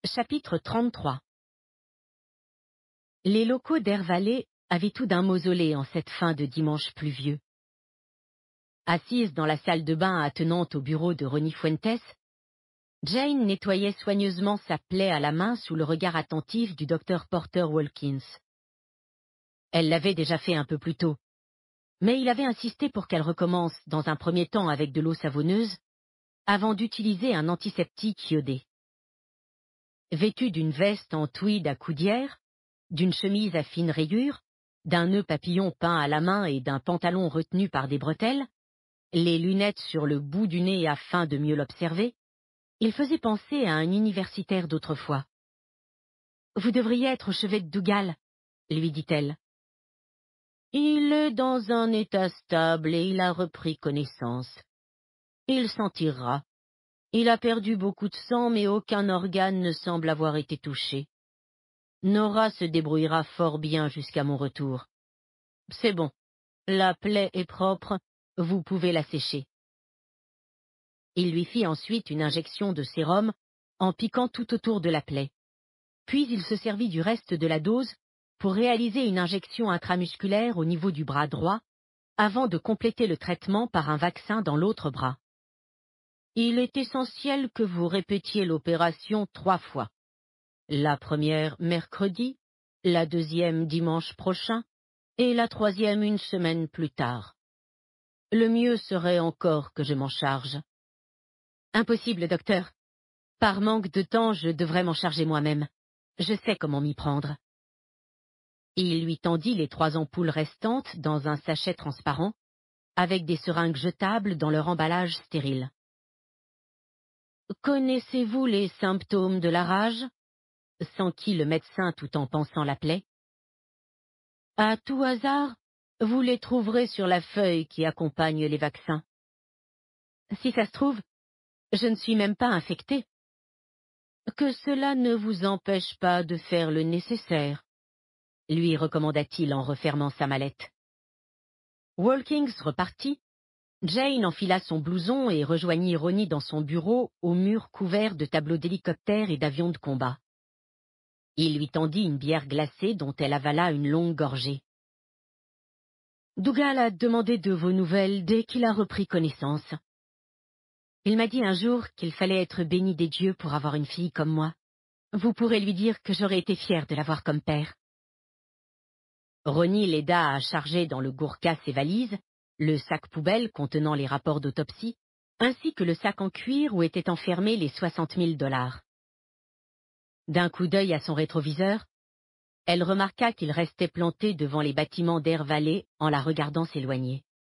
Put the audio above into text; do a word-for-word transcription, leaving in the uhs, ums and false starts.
Chapitre trente-trois. Les locaux d'Air Valley avaient tout d'un mausolée en cette fin de dimanche pluvieux. Assise dans la salle de bain attenante au bureau de Ronnie Fuentes, Jane nettoyait soigneusement sa plaie à la main sous le regard attentif du docteur Porter Wilkins. Elle l'avait déjà fait un peu plus tôt, mais il avait insisté pour qu'elle recommence dans un premier temps avec de l'eau savonneuse, avant d'utiliser un antiseptique iodé. Vêtue d'une veste en tweed à coudière, d'une chemise à fines rayures, d'un nœud papillon peint à la main et d'un pantalon retenu par des bretelles, les lunettes sur le bout du nez afin de mieux l'observer, il faisait penser à un universitaire d'autrefois. « Vous devriez être au chevet de Dougal, » lui dit-elle. « Il est dans un état stable et il a repris connaissance. Il s'en tirera. Il a perdu beaucoup de sang, mais aucun organe ne semble avoir été touché. Nora se débrouillera fort bien jusqu'à mon retour. C'est bon, la plaie est propre, vous pouvez la sécher. » Il lui fit ensuite une injection de sérum en piquant tout autour de la plaie. Puis il se servit du reste de la dose pour réaliser une injection intramusculaire au niveau du bras droit, avant de compléter le traitement par un vaccin dans l'autre bras. Il est essentiel que vous répétiez l'opération trois fois. La première mercredi, la deuxième dimanche prochain, et la troisième une semaine plus tard. Le mieux serait encore que je m'en charge. Impossible, docteur. Par manque de temps, je devrais m'en charger moi-même. Je sais comment m'y prendre. Il lui tendit les trois ampoules restantes dans un sachet transparent, avec des seringues jetables dans leur emballage stérile. Connaissez-vous les symptômes de la rage? S'enquit le médecin tout en pansant la plaie. À tout hasard, vous les trouverez sur la feuille qui accompagne les vaccins. Si ça se trouve, je ne suis même pas infecté. Que cela ne vous empêche pas de faire le nécessaire, lui recommanda-t-il en refermant sa mallette. Wilkins repartit. Jane enfila son blouson et rejoignit Ronnie dans son bureau au mur couvert de tableaux d'hélicoptères et d'avions de combat. Il lui tendit une bière glacée dont elle avala une longue gorgée. « Dougal a demandé de vos nouvelles dès qu'il a repris connaissance. Il m'a dit un jour qu'il fallait être béni des dieux pour avoir une fille comme moi. Vous pourrez lui dire que j'aurais été fière de l'avoir comme père. » Ronnie l'aida à charger dans le gourka ses valises, le sac poubelle contenant les rapports d'autopsie, ainsi que le sac en cuir où étaient enfermés les soixante mille dollars. D'un coup d'œil à son rétroviseur, elle remarqua qu'il restait planté devant les bâtiments d'Air Valley en la regardant s'éloigner.